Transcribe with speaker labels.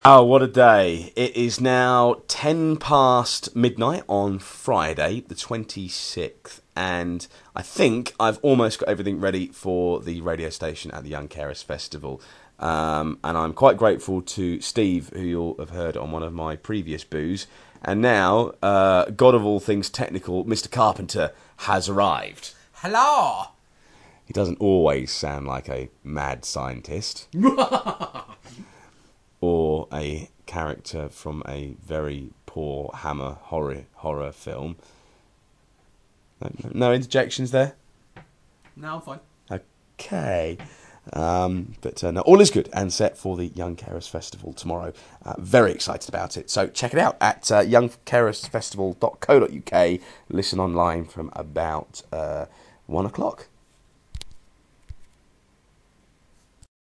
Speaker 1: Oh, what a day. It is now 10 past midnight on Friday, the 26th, and I think I've almost got everything ready for the radio station at the Young Carers Festival. And I'm quite grateful to Steve, who you'll have heard on one of my previous boos. And now, God of all things technical, Mr. Carpenter has arrived.
Speaker 2: Hello!
Speaker 1: He doesn't always sound like a mad scientist. Or a character from a very poor Hammer horror film. No interjections there?
Speaker 2: No, I'm fine.
Speaker 1: Okay. But no, all is good and set for the Young Carers Festival tomorrow. Very excited about it. So check it out at youngcarersfestival.co.uk. Listen online from about 1 o'clock.